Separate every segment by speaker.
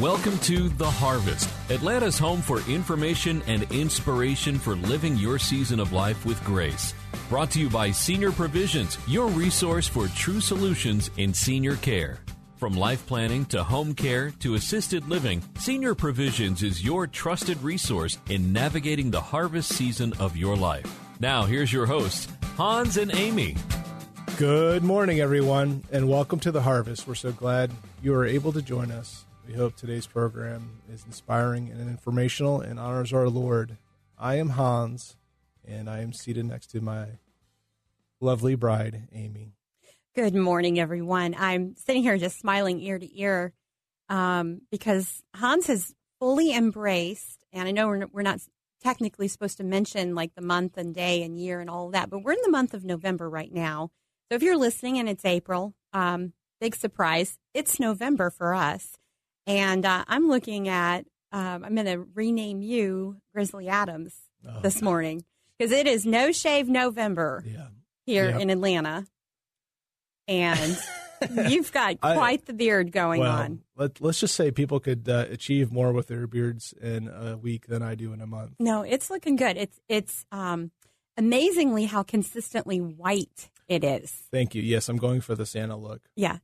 Speaker 1: Welcome to The Harvest, Atlanta's home for information and inspiration for living your season of life with grace. Brought to you by Senior Provisions, your resource for true solutions in senior care. From life planning to home care to assisted living, Senior Provisions is your trusted resource in navigating the harvest season of your life. Now, here's your hosts, Hans and Amy.
Speaker 2: Good morning, everyone, and welcome to The Harvest. We're so glad you are able to join us. We hope today's program is inspiring and informational and honors our Lord. I am Hans, and I am seated next to my lovely bride, Amy.
Speaker 3: Good morning, everyone. I'm sitting here just smiling ear to ear because Hans has fully embraced, and I know we're not technically supposed to mention like the month and day and year and all of that, but we're in the month of November right now. So if you're listening and it's April, big surprise, it's November for us. And I'm looking at, I'm going to rename you Grizzly Adams this morning because it is No Shave November here in Atlanta. And you've got quite the beard going on.
Speaker 2: Let's just say people could achieve more with their beards in a week than I do in a month.
Speaker 3: No, it's looking good. It's amazingly how consistently white it is.
Speaker 2: Thank you. Yes, I'm going for the Santa look.
Speaker 3: Yeah.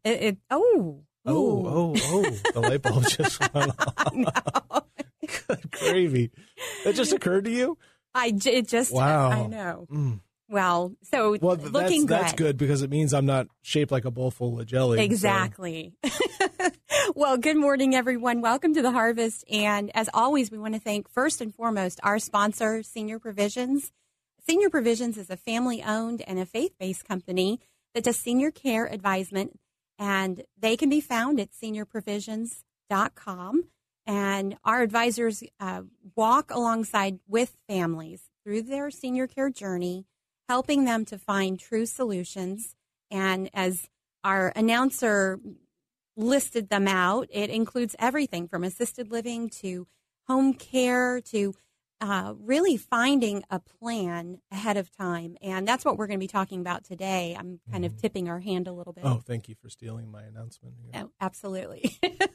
Speaker 2: The light bulb just went on. Good gravy. That just occurred to you?
Speaker 3: Wow. I know. Well, looking good.
Speaker 2: That's good because it means I'm not shaped like a bowl full of jelly.
Speaker 3: Exactly. So. Well, good morning, everyone. Welcome to The Harvest. And as always, we want to thank first and foremost our sponsor, Senior Provisions. Senior Provisions is a family-owned and a faith-based company that does senior care advisement, and they can be found at seniorprovisions.com. And our advisors walk alongside with families through their senior care journey, helping them to find true solutions. And as our announcer listed them out, it includes everything from assisted living to home care to really finding a plan ahead of time. And that's what we're going to be talking about today. I'm kind of tipping our hand a little bit.
Speaker 2: Oh, thank you for stealing my announcement here.
Speaker 3: Oh, absolutely.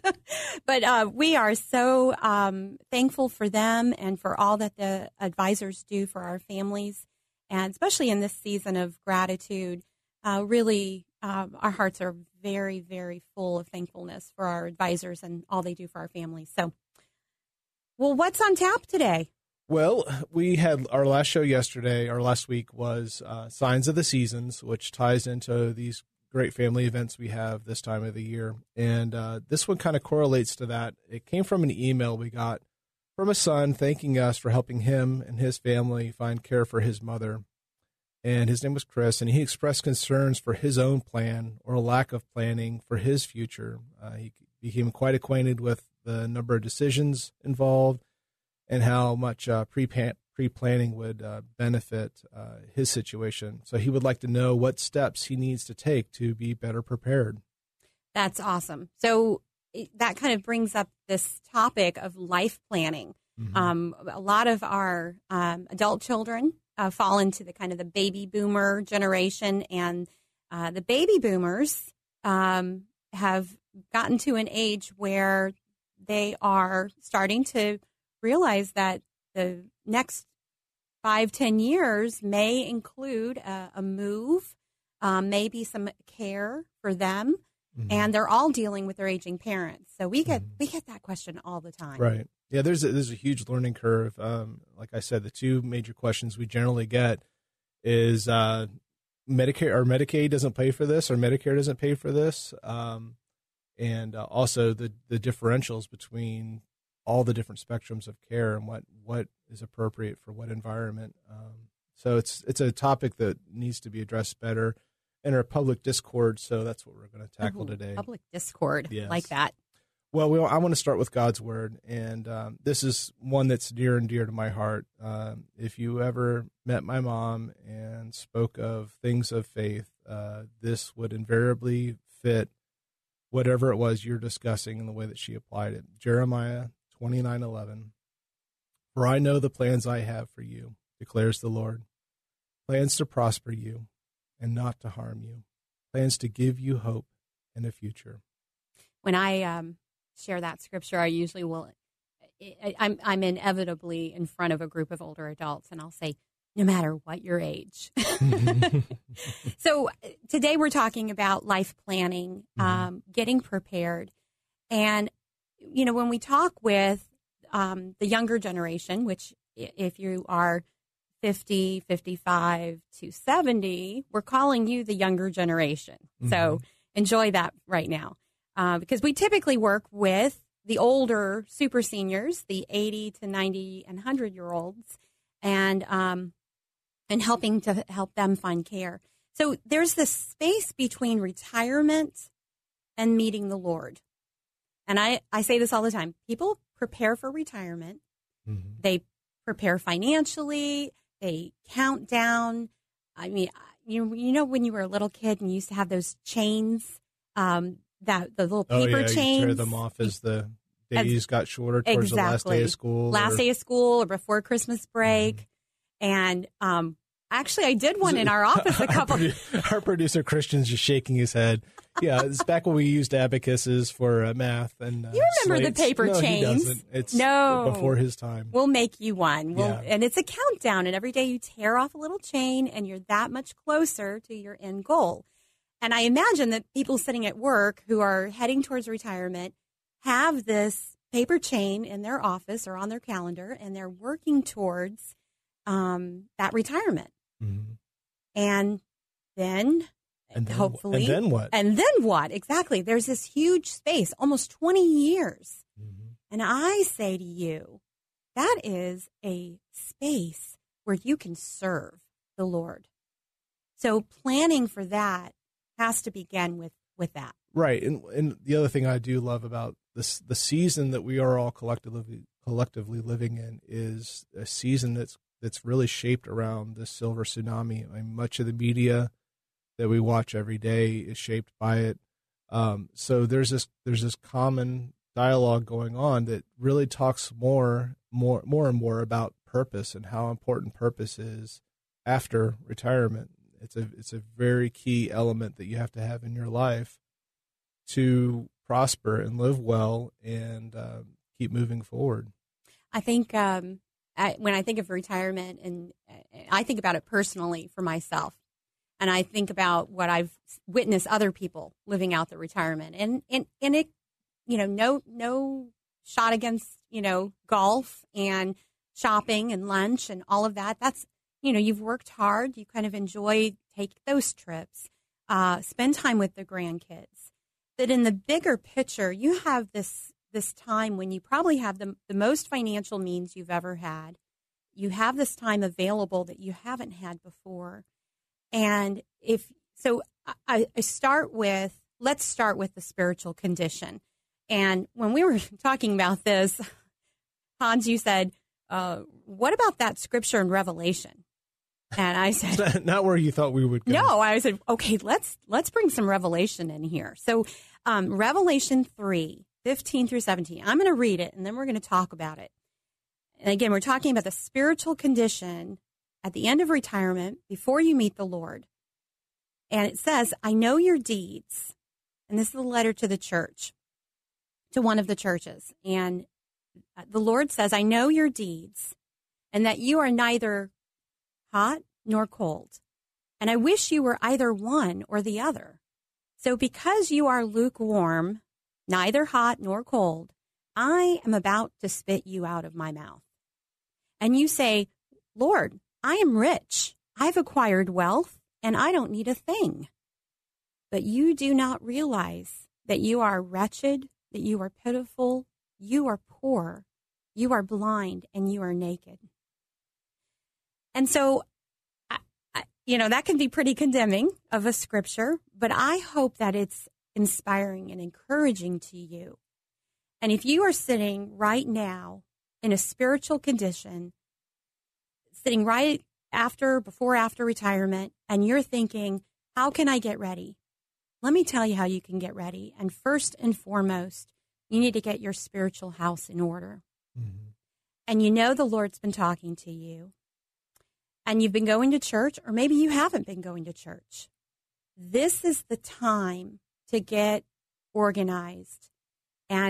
Speaker 3: But we are so thankful for them and for all that the advisors do for our families. And especially in this season of gratitude, really our hearts are very, very full of thankfulness for our advisors and all they do for our families. So, well, what's on tap today?
Speaker 2: Well, we had our last show yesterday. Our last week was Signs of the Seasons, which ties into these great family events we have this time of the year. And this one kind of correlates to that. It came from an email we got from a son thanking us for helping him and his family find care for his mother. And his name was Chris, and he expressed concerns for his own plan or lack of planning for his future. He became quite acquainted with the number of decisions involved and how much pre-planning would benefit his situation. So he would like to know what steps he needs to take to be better prepared.
Speaker 3: That's awesome. So that kind of brings up this topic of life planning. Mm-hmm. A lot of our adult children fall into the kind of the baby boomer generation, and the baby boomers have gotten to an age where they are starting to realize that the next 5-10 years may include a move, maybe some care for them, and they're all dealing with their aging parents. So we get that question all the time.
Speaker 2: Right. Yeah, there's a huge learning curve. Like I said, the two major questions we generally get is Medicare or Medicaid doesn't pay for this, or Medicare doesn't pay for this, and also the differentials between all the different spectrums of care and what is appropriate for what environment. So it's a topic that needs to be addressed better in our public discord. So that's what we're going to tackle today.
Speaker 3: Public discord, yes. Like that.
Speaker 2: Well, I want to start with God's word, and this is one that's near and dear to my heart. If you ever met my mom and spoke of things of faith, this would invariably fit whatever it was you're discussing in the way that she applied it. Jeremiah 29:11. For I know the plans I have for you, declares the Lord. Plans to prosper you and not to harm you. Plans to give you hope and a future.
Speaker 3: When I share that scripture, I usually will. I'm inevitably in front of a group of older adults, and I'll say, no matter what your age. So today we're talking about life planning, getting prepared. And, when we talk with the younger generation, which if you are 50, 55 to 70, we're calling you the younger generation. So enjoy that right now. Because we typically work with the older super seniors, the 80 to 90 and 100-year-olds, and helping to help them find care. So there's this space between retirement and meeting the Lord. And I say this all the time. People prepare for retirement. They prepare financially. They count down. I mean, when you were a little kid and you used to have those chains, the little paper chains.
Speaker 2: You tear them off as the days got shorter towards the last day of school.
Speaker 3: Last day of school or before Christmas break. And actually, I did one in our office a couple.
Speaker 2: Our producer Christian's just shaking his head. Yeah, it's back when we used abacuses for math and.
Speaker 3: You remember
Speaker 2: slates.
Speaker 3: The paper chains?
Speaker 2: He doesn't. It's before his time.
Speaker 3: We'll make you one. And it's a countdown, and every day you tear off a little chain, and you're that much closer to your end goal. And I imagine that people sitting at work who are heading towards retirement have this paper chain in their office or on their calendar, and they're working towards that retirement. And then hopefully.
Speaker 2: And then what?
Speaker 3: And then what? Exactly. There's this huge space, almost 20 years. And I say to you, that is a space where you can serve the Lord. So planning for that has to begin with that.
Speaker 2: Right. And the other thing I do love about this, the season that we are all collectively living in, is a season that's really shaped around this silver tsunami. I mean, much of the media that we watch every day is shaped by it. So there's this common dialogue going on that really talks more and more about purpose and how important purpose is after retirement. It's a very key element that you have to have in your life to prosper and live well and keep moving forward.
Speaker 3: I think when I think of retirement, and I think about it personally for myself, and I think about what I've witnessed other people living out their retirement, and it, no shot against, golf and shopping and lunch and all of that. That's, you've worked hard. You kind of enjoy take those trips, spend time with the grandkids. But in the bigger picture, you have this time when you probably have the most financial means you've ever had. You have this time available that you haven't had before. And let's start with the spiritual condition. And when we were talking about this, Hans, you said, what about that scripture in Revelation? And I said,
Speaker 2: not where you thought we would go.
Speaker 3: No, I said, okay, let's bring some Revelation in here. So Revelation 3:15 through 17. I'm going to read it, and then we're going to talk about it. And again, we're talking about the spiritual condition at the end of retirement before you meet the Lord. And it says, I know your deeds. And this is a letter to the church, to one of the churches. And the Lord says, I know your deeds, and that you are neither hot nor cold. And I wish you were either one or the other. So because you are lukewarm, neither hot nor cold, I am about to spit you out of my mouth. And you say, Lord, I am rich. I've acquired wealth, and I don't need a thing. But you do not realize that you are wretched, that you are pitiful, you are poor, you are blind, and you are naked. And so, that can be pretty condemning of a scripture, but I hope that it's inspiring and encouraging to you. And if you are sitting right now in a spiritual condition, sitting right after retirement, and you're thinking, how can I get ready? Let me tell you how you can get ready. And first and foremost, you need to get your spiritual house in order. Mm-hmm. And the Lord's been talking to you. And you've been going to church, or maybe you haven't been going to church. This is the time to get organized and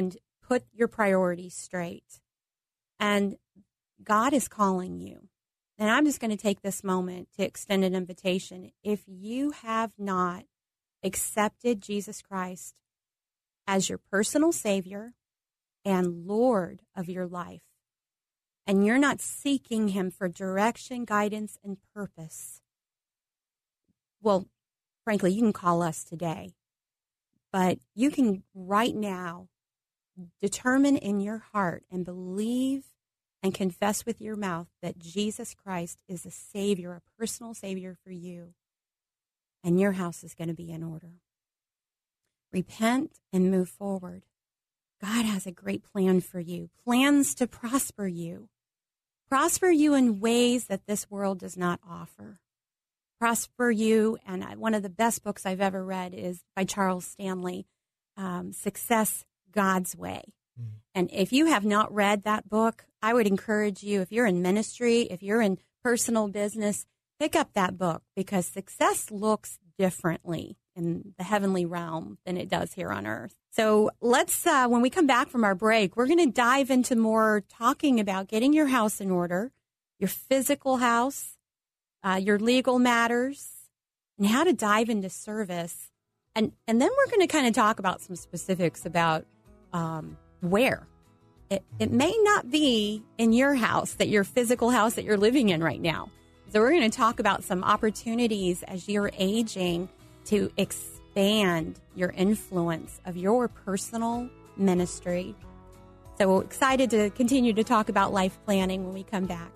Speaker 3: put your priorities straight. And God is calling you. And I'm just going to take this moment to extend an invitation. If you have not accepted Jesus Christ as your personal Savior and Lord of your life, and you're not seeking him for direction, guidance, and purpose, well, frankly, you can call us today. But you can right now determine in your heart and believe and confess with your mouth that Jesus Christ is a Savior, a personal Savior for you. And your house is going to be in order. Repent and move forward. God has a great plan for you, plans to prosper you in ways that this world does not offer. Prosper you, and one of the best books I've ever read is by Charles Stanley, Success God's Way. Mm-hmm. And if you have not read that book, I would encourage you, if you're in ministry, if you're in personal business, pick up that book, because success looks differently in the heavenly realm than it does here on earth. So let's, when we come back from our break, we're going to dive into more talking about getting your house in order, your physical house, your legal matters, and how to dive into service. And then we're going to kind of talk about some specifics about where. It may not be in your house, that your physical house that you're living in right now. So we're going to talk about some opportunities as you're aging to expand your influence of your personal ministry. So we're excited to continue to talk about life planning when we come back.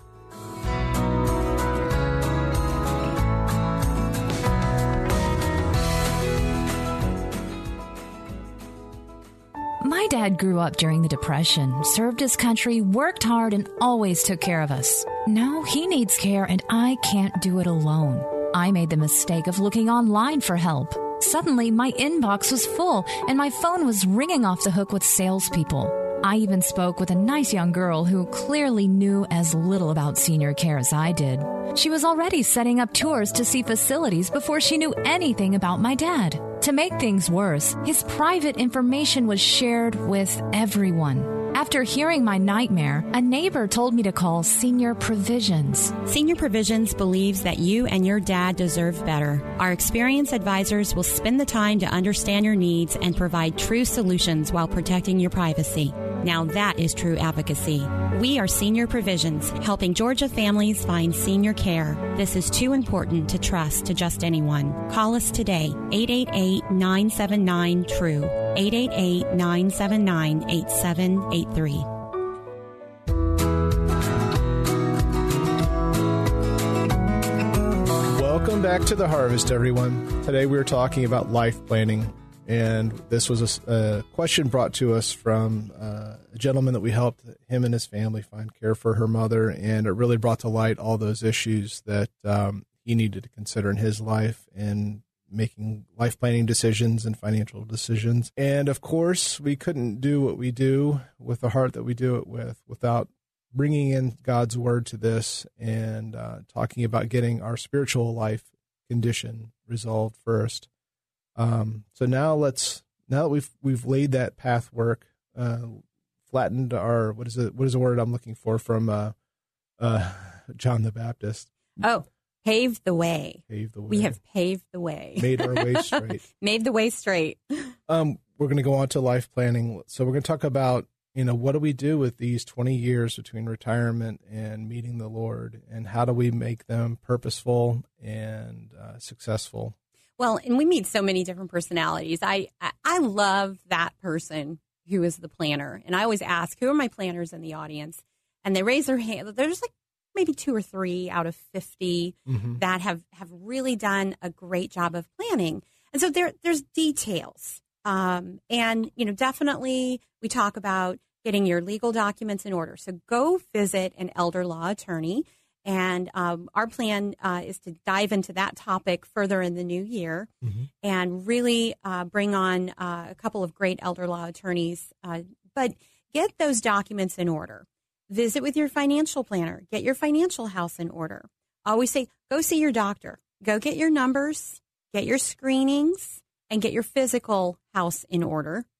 Speaker 4: My dad grew up during the Depression, served his country, worked hard, and always took care of us. Now he needs care, and I can't do it alone. I made the mistake of looking online for help. Suddenly, my inbox was full, and my phone was ringing off the hook with salespeople. I even spoke with a nice young girl who clearly knew as little about senior care as I did. She was already setting up tours to see facilities before she knew anything about my dad. To make things worse, his private information was shared with everyone. After hearing my nightmare, a neighbor told me to call Senior Provisions.
Speaker 3: Senior Provisions believes that you and your dad deserve better. Our experienced advisors will spend the time to understand your needs and provide true solutions while protecting your privacy. Now that is true advocacy. We are Senior Provisions, helping Georgia families find senior care. This is too important to trust to just anyone. Call us today, 888-979-TRUE, 888-979-8783.
Speaker 2: Welcome back to The Harvest, everyone. Today we're talking about life planning. And this was a question brought to us from a gentleman that we helped him and his family find care for her mother. And it really brought to light all those issues that he needed to consider in his life and making life planning decisions and financial decisions. And of course, we couldn't do what we do with the heart that we do it with without bringing in God's word to this and talking about getting our spiritual life condition resolved first. So now that we've laid that path work, flattened our, what is the word I'm looking for from John the Baptist?
Speaker 3: Oh, paved the way.
Speaker 2: Paved the way.
Speaker 3: We have paved the way.
Speaker 2: Made our way straight.
Speaker 3: Made the way straight.
Speaker 2: We're going to go on to life planning. So we're going to talk about, what do we do with these 20 years between retirement and meeting the Lord, and how do we make them purposeful and successful?
Speaker 3: Well, and we meet so many different personalities. I love that person who is the planner. And I always ask, who are my planners in the audience? And they raise their hand. There's like maybe 2 or 3 out of 50 that have really done a great job of planning. And so there's details. And, definitely we talk about getting your legal documents in order. So go visit an elder law attorney. And our plan is to dive into that topic further in the new year and really bring on a couple of great elder law attorneys. But get those documents in order. Visit with your financial planner. Get your financial house in order. Always say, go see your doctor. Go get your numbers, get your screenings, and get your physical house in order.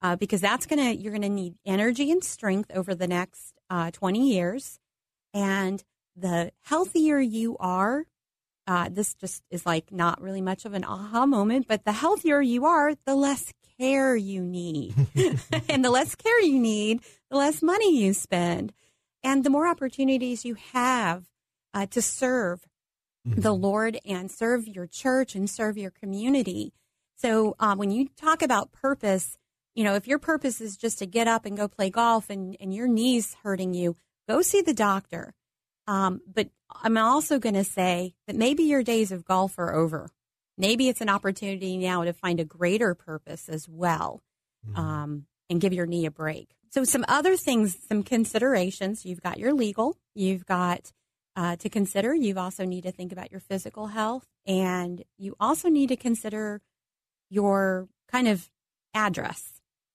Speaker 3: because you're going to need energy and strength over the next 20 years. And the healthier you are, this just is like not really much of an aha moment, but the healthier you are, the less care you need. And the less care you need, the less money you spend. And the more opportunities you have to serve the Lord and serve your church and serve your community. So when you talk about purpose, if your purpose is just to get up and go play golf and your knee's hurting you, go see the doctor. But I'm also going to say that maybe your days of golf are over. Maybe it's an opportunity now to find a greater purpose as well, and give your knee a break. So some other things, some considerations. You've got your legal. You've got to consider. You also need to think about your physical health. And you also need to consider your kind of address.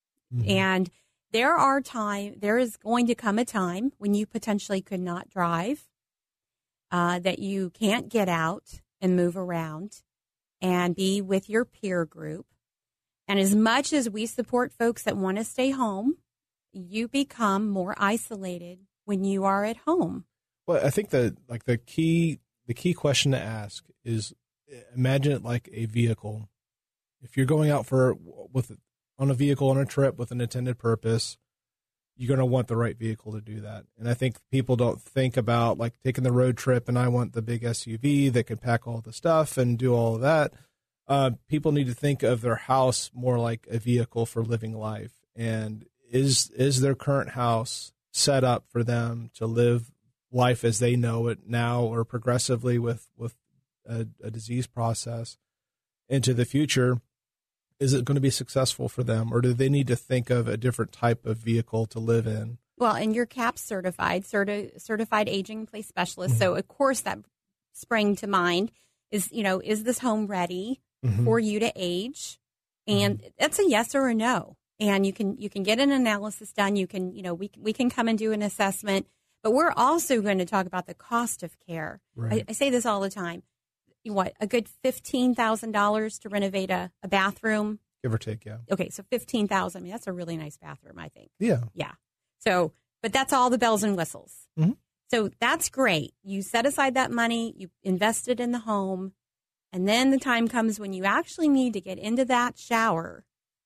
Speaker 3: And there is going to come a time when you potentially could not drive, that you can't get out and move around and be with your peer group. And as much as we support folks that want to stay home, you become more isolated when you are at home.
Speaker 2: Well, I think that the key question to ask is, imagine it like a vehicle. If you're going out on a vehicle on a trip with an intended purpose, you're going to want the right vehicle to do that. And I think people don't think about like taking the road trip and I want the big SUV that can pack all the stuff and do all of that. People need to think of their house more like a vehicle for living life. And is their current house set up for them to live life as they know it now, or progressively with a disease process into the future? Is it going to be successful for them, or do they need to think of a different type of vehicle to live in?
Speaker 3: Well, and you're CAPS certified aging in place specialist. So, of course, that sprang to mind is, is this home ready for you to age? And that's a yes or a no. And you can get an analysis done. You can, we can come and do an assessment. But we're also going to talk about the cost of care.
Speaker 2: Right.
Speaker 3: I say this all the time. A good $15,000 to renovate a bathroom?
Speaker 2: Give or take, yeah.
Speaker 3: Okay, so $15,000. I mean, that's a really nice bathroom, I think.
Speaker 2: Yeah.
Speaker 3: Yeah. So, but that's all the bells and whistles. So that's great. You set aside that money, you invest it in the home, and then the time comes when you actually need to get into that shower.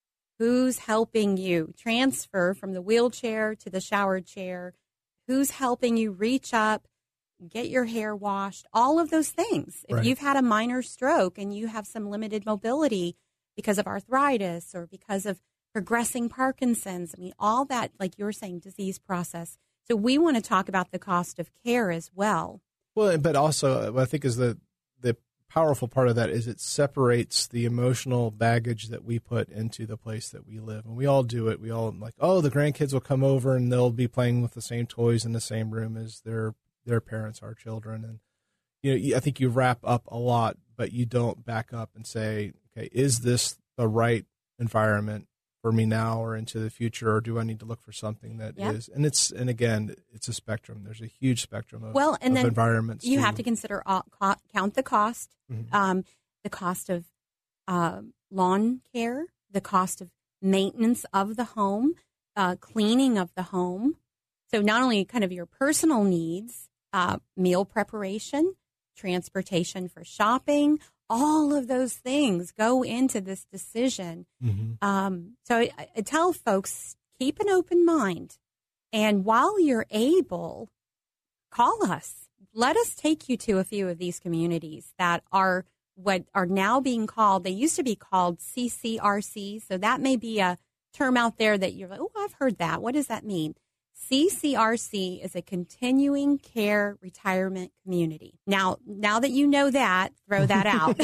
Speaker 3: Who's helping you transfer from the wheelchair to the shower chair? Who's helping you reach up, get your hair washed, all of those things. If you've had a minor stroke and you have some limited mobility because of arthritis or because of progressing Parkinson's, I mean, all that, like you were saying, disease process. So we want to talk about the cost of care as well. Well,
Speaker 2: but also what I think is the powerful part of that is it separates the emotional baggage that we put into the place that we live. And we all do it. We all like, oh, the grandkids will come over and they'll be playing with the same toys in the same room as their parents, our children. And, I think you wrap up a lot, but you don't back up and say, okay, is this the right environment for me now or into the future, or do I need to look for something that is? And again, it's a spectrum. There's a huge spectrum of environments.
Speaker 3: You have to consider count the cost, the cost of lawn care, the cost of maintenance of the home, cleaning of the home. So not only kind of your personal needs, meal preparation, transportation for shopping, all of those things go into this decision. So I tell folks, keep an open mind. And while you're able, call us. Let us take you to a few of these communities that are what are now being called, they used to be called CCRC. So that may be a term out there that you're like, oh, I've heard that. What does that mean? CCRC is a continuing care retirement community. Now that you know that, throw that out.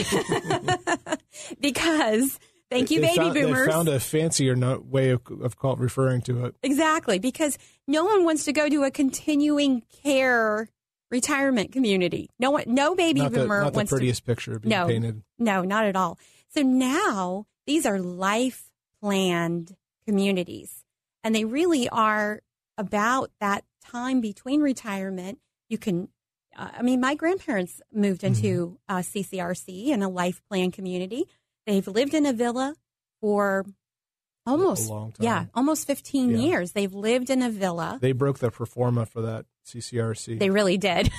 Speaker 3: Because, thank you, baby boomers.
Speaker 2: They found a fancier way of referring to it.
Speaker 3: Exactly, because no one wants to go to a continuing care retirement community. No baby boomer wants to.
Speaker 2: Not the prettiest picture being painted.
Speaker 3: No, not at all. So now these are life planned communities, and they really are about that time between retirement. You can, my grandparents moved into CCRC in a life plan community. They've lived in a villa for Almost,
Speaker 2: a long time.
Speaker 3: yeah, almost 15
Speaker 2: Yeah.
Speaker 3: years. They've lived in a villa.
Speaker 2: They broke the pro forma for that CCRC.
Speaker 3: They really did.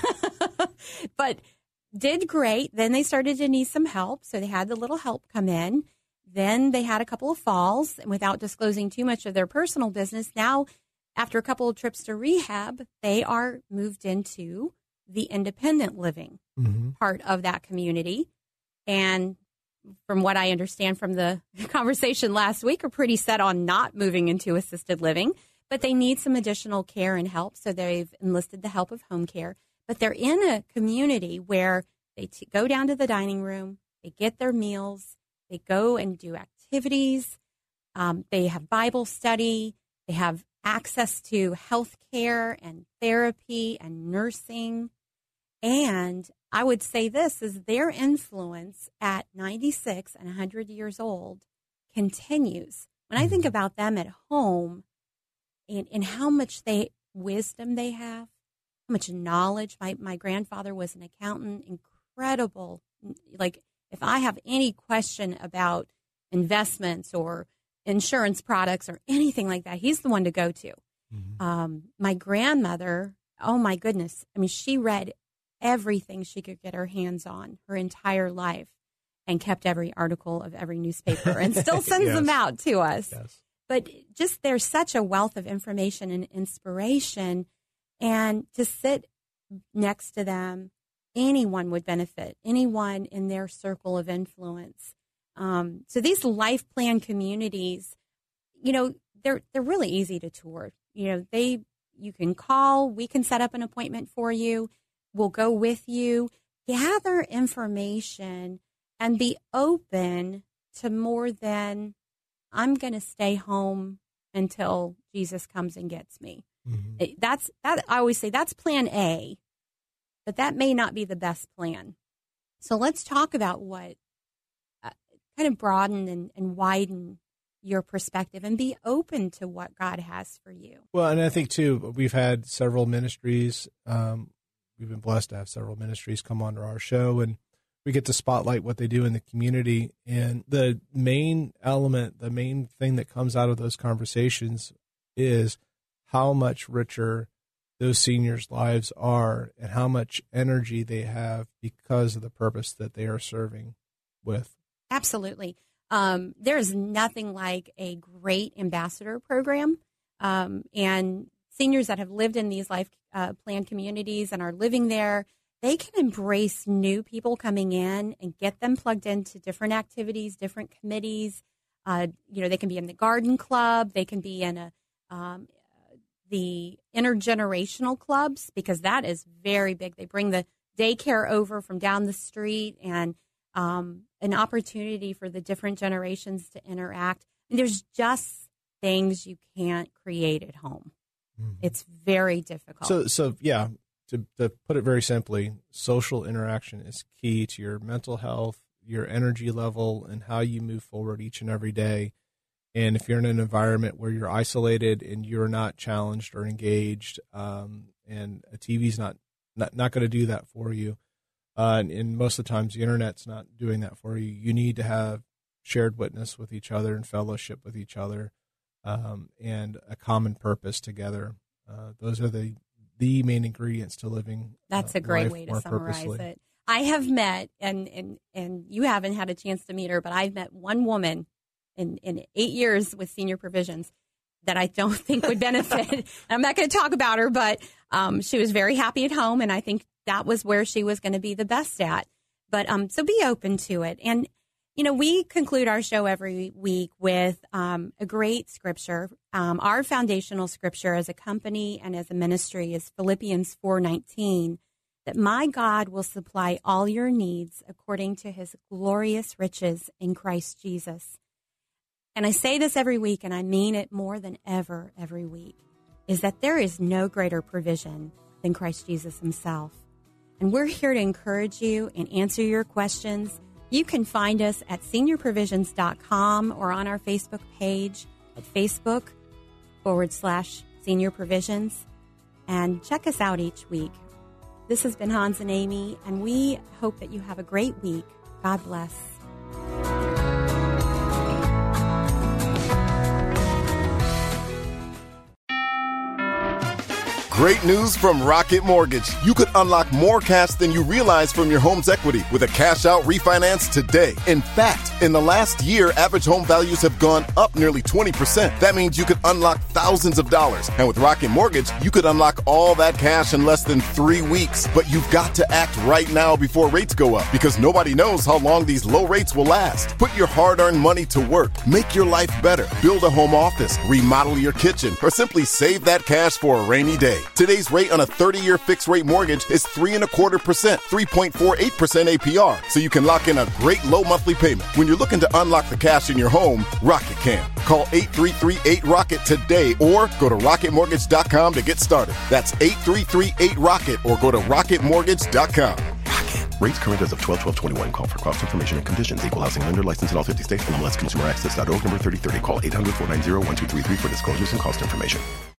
Speaker 3: But did great. Then they started to need some help, so they had the little help come in. Then they had a couple of falls, and without disclosing too much of their personal business, now after a couple of trips to rehab, they are moved into the independent living part of that community. And from what I understand from the conversation last week, are pretty set on not moving into assisted living, but they need some additional care and help. So they've enlisted the help of home care. But they're in a community where they go down to the dining room, they get their meals, they go and do activities, they have Bible study, they have access to health care and therapy and nursing. And I would say this is their influence at 96 and 100 years old continues. When I think about them at home and how much wisdom they have, how much knowledge. My grandfather was an accountant, incredible. Like if I have any question about investments or insurance products or anything like that, he's the one to go to. My grandmother, oh my goodness. I mean, she read everything she could get her hands on her entire life and kept every article of every newspaper and still sends them out to us.
Speaker 2: Yes.
Speaker 3: But just there's such a wealth of information and inspiration, and to sit next to them, anyone would benefit, anyone in their circle of influence. So these life plan communities, you know, they're really easy to tour. You know, you can call, we can set up an appointment for you. We'll go with you, gather information, and be open to more than I'm going to stay home until Jesus comes and gets me. That I always say that's plan A, but that may not be the best plan. So let's talk about what kind of broaden and widen your perspective and be open to what God has for you.
Speaker 2: Well, and I think, too, we've had several ministries. We've been blessed to have several ministries come onto our show, and we get to spotlight what they do in the community. And the main element, the main thing that comes out of those conversations is how much richer those seniors' lives are and how much energy they have because of the purpose that they are serving with.
Speaker 3: Absolutely. There is nothing like a great ambassador program. And seniors that have lived in these life plan communities and are living there, they can embrace new people coming in and get them plugged into different activities, different committees. They can be in the garden club. They can be in the intergenerational clubs, because that is very big. They bring the daycare over from down the street, and an opportunity for the different generations to interact. And there's just things you can't create at home. It's very difficult.
Speaker 2: So yeah, to put it very simply, social interaction is key to your mental health, your energy level, and how you move forward each and every day. And if you're in an environment where you're isolated and you're not challenged or engaged, and a TV's not going to do that for you, and most of the times the internet's not doing that for you, you need to have shared witness with each other and fellowship with each other, and a common purpose together. Those are the main ingredients to living.
Speaker 3: That's a great way to summarize it. I have met, and you haven't had a chance to meet her, but I've met one woman in 8 years with Senior Provisions that I don't think would benefit. I'm not going to talk about her, but she was very happy at home, and I think that was where she was going to be the best at. But so be open to it. And, you know, we conclude our show every week with a great scripture. Our foundational scripture as a company and as a ministry is Philippians 4:19, that my God will supply all your needs according to his glorious riches in Christ Jesus. And I say this every week, and I mean it more than ever every week, is that there is no greater provision than Christ Jesus himself. And we're here to encourage you and answer your questions. You can find us at seniorprovisions.com or on our Facebook page at Facebook.com/Senior Provisions. And check us out each week. This has been Hans and Amy, and we hope that you have a great week. God bless.
Speaker 5: Great news from Rocket Mortgage. You could unlock more cash than you realize from your home's equity with a cash-out refinance today. In fact, in the last year, average home values have gone up nearly 20%. That means you could unlock thousands of dollars. And with Rocket Mortgage, you could unlock all that cash in less than 3 weeks. But you've got to act right now before rates go up, because nobody knows how long these low rates will last. Put your hard-earned money to work. Make your life better. Build a home office. Remodel your kitchen. Or simply save that cash for a rainy day. Today's rate on a 30-year fixed-rate mortgage is 3.25%, 3.48% APR, so you can lock in a great low monthly payment. When you're looking to unlock the cash in your home, Rocket can. Call 833-8ROCKET today or go to rocketmortgage.com to get started. That's 833-8ROCKET or go to rocketmortgage.com. Rocket.
Speaker 6: Rates current as of 12/12/21. Call for cost information and conditions. Equal housing lender licensed in all 50 states. NMLS ConsumerAccess.org number 3030. Call 800-490-1233 for disclosures and cost information.